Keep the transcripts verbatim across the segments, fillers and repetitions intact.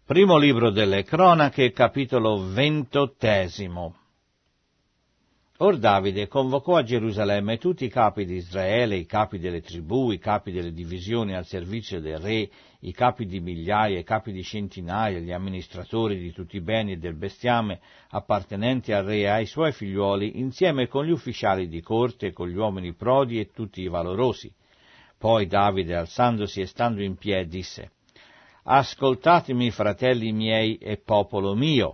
Primo libro delle Cronache, capitolo ventottesimo. Or Davide convocò a Gerusalemme tutti i capi di Israele, i capi delle tribù, i capi delle divisioni al servizio del re, i capi di migliaia, i capi di centinaia, gli amministratori di tutti i beni e del bestiame appartenenti al re e ai suoi figliuoli, insieme con gli ufficiali di corte, con gli uomini prodi e tutti i valorosi. Poi Davide, alzandosi e stando in piedi, disse: Ascoltatemi, fratelli miei e popolo mio.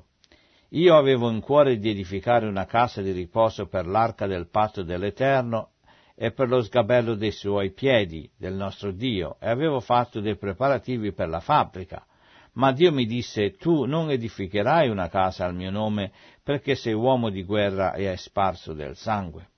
Io avevo in cuore di edificare una casa di riposo per l'arca del patto dell'Eterno e per lo sgabello dei suoi piedi, del nostro Dio, e avevo fatto dei preparativi per la fabbrica. Ma Dio mi disse: tu non edificherai una casa al mio nome, perché sei uomo di guerra e hai sparso del sangue.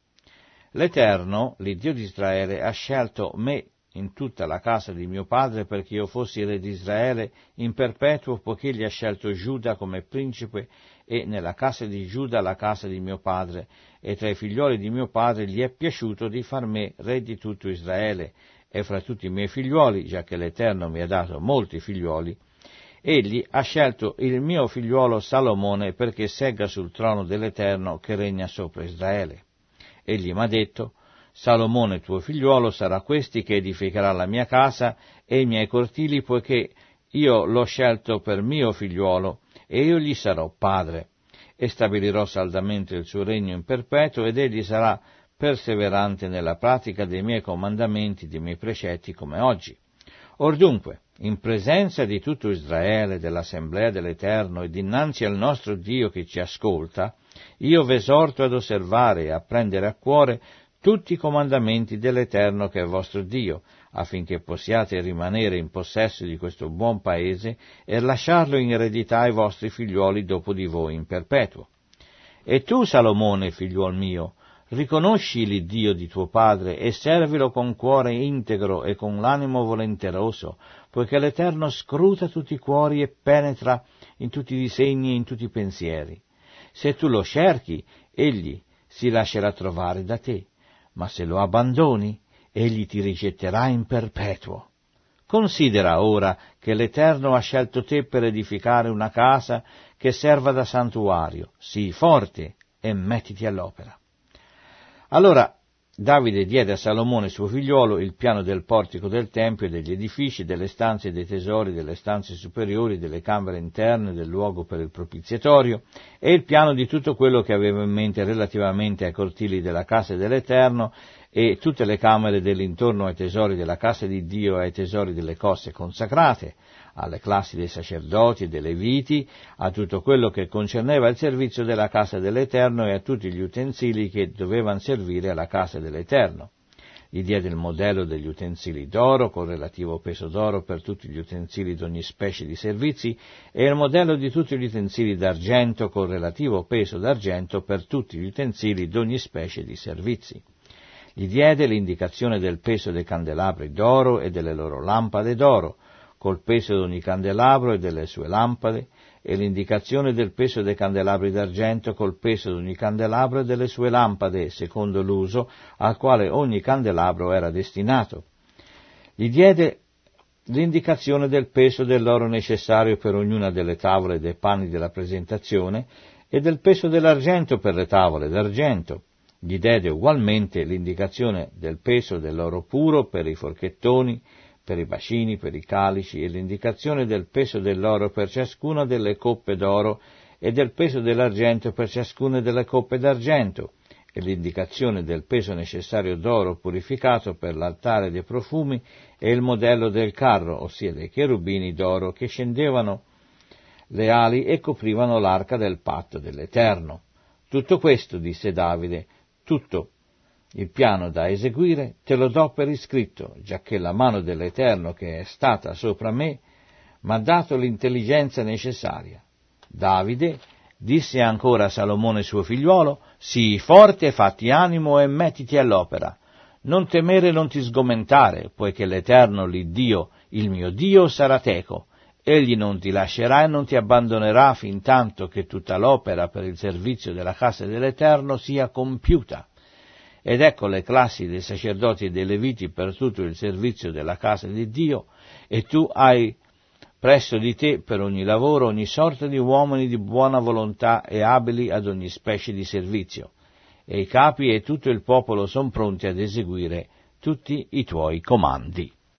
L'Eterno, l'Iddio di Israele, ha scelto me in tutta la casa di mio padre perché io fossi re di Israele in perpetuo, poiché gli ha scelto Giuda come principe, e nella casa di Giuda la casa di mio padre, e tra i figlioli di mio padre gli è piaciuto di far me re di tutto Israele, e fra tutti i miei figlioli, già che l'Eterno mi ha dato molti figlioli, egli ha scelto il mio figliuolo Salomone perché segga sul trono dell'Eterno che regna sopra Israele. Egli m'ha detto: Salomone tuo figliuolo sarà questi che edificherà la mia casa e i miei cortili, poiché io l'ho scelto per mio figliuolo, e io gli sarò padre, e stabilirò saldamente il suo regno in perpetuo, ed egli sarà perseverante nella pratica dei miei comandamenti, dei miei precetti, come oggi. Or dunque, in presenza di tutto Israele, dell'assemblea dell'Eterno, e dinanzi al nostro Dio che ci ascolta, io v'esorto ad osservare e a prendere a cuore tutti i comandamenti dell'Eterno che è vostro Dio, affinché possiate rimanere in possesso di questo buon paese e lasciarlo in eredità ai vostri figliuoli dopo di voi in perpetuo. E tu, Salomone, figliuol mio, riconosci l'Iddio di tuo padre e servilo con cuore integro e con l'animo volenteroso, poiché l'Eterno scruta tutti i cuori e penetra in tutti i disegni e in tutti i pensieri. Se tu lo cerchi, egli si lascerà trovare da te, ma se lo abbandoni, egli ti rigetterà in perpetuo. Considera ora che l'Eterno ha scelto te per edificare una casa che serva da santuario. Sii forte e mettiti all'opera. Allora Davide diede a Salomone suo figliuolo il piano del portico del Tempio e degli edifici, delle stanze e dei tesori, delle stanze superiori, delle camere interne, del luogo per il propiziatorio, e il piano di tutto quello che aveva in mente relativamente ai cortili della casa dell'Eterno e tutte le camere dell'intorno ai tesori della casa di Dio e ai tesori delle cose consacrate, alle classi dei sacerdoti e dei leviti, a tutto quello che concerneva il servizio della casa dell'Eterno e a tutti gli utensili che dovevano servire alla casa dell'Eterno. Gli diede il modello degli utensili d'oro, con relativo peso d'oro per tutti gli utensili d'ogni specie di servizi, e il modello di tutti gli utensili d'argento, con relativo peso d'argento per tutti gli utensili d'ogni specie di servizi. Gli diede l'indicazione del peso dei candelabri d'oro e delle loro lampade d'oro, col peso di ogni candelabro e delle sue lampade, e l'indicazione del peso dei candelabri d'argento col peso di ogni candelabro e delle sue lampade, secondo l'uso al quale ogni candelabro era destinato. Gli diede l'indicazione del peso dell'oro necessario per ognuna delle tavole dei panni della presentazione e del peso dell'argento per le tavole d'argento. Gli diede ugualmente l'indicazione del peso dell'oro puro per i forchettoni, per i bacini, per i calici, e l'indicazione del peso dell'oro per ciascuna delle coppe d'oro e del peso dell'argento per ciascuna delle coppe d'argento, e l'indicazione del peso necessario d'oro purificato per l'altare dei profumi e il modello del carro, ossia dei cherubini d'oro che scendevano le ali e coprivano l'arca del patto dell'Eterno. Tutto questo, disse Davide, tutto il piano da eseguire te lo do per iscritto, giacché la mano dell'Eterno che è stata sopra me m'ha dato l'intelligenza necessaria. Davide disse ancora a Salomone suo figliuolo: sii forte, fatti animo e mettiti all'opera. Non temere e non ti sgomentare, poiché l'Eterno, l'Iddio, il mio Dio, sarà teco. Egli non ti lascerà e non ti abbandonerà fin tanto che tutta l'opera per il servizio della casa dell'Eterno sia compiuta. Ed ecco le classi dei sacerdoti e dei leviti per tutto il servizio della casa di Dio, e tu hai presso di te per ogni lavoro ogni sorta di uomini di buona volontà e abili ad ogni specie di servizio, e i capi e tutto il popolo sono pronti ad eseguire tutti i tuoi comandi.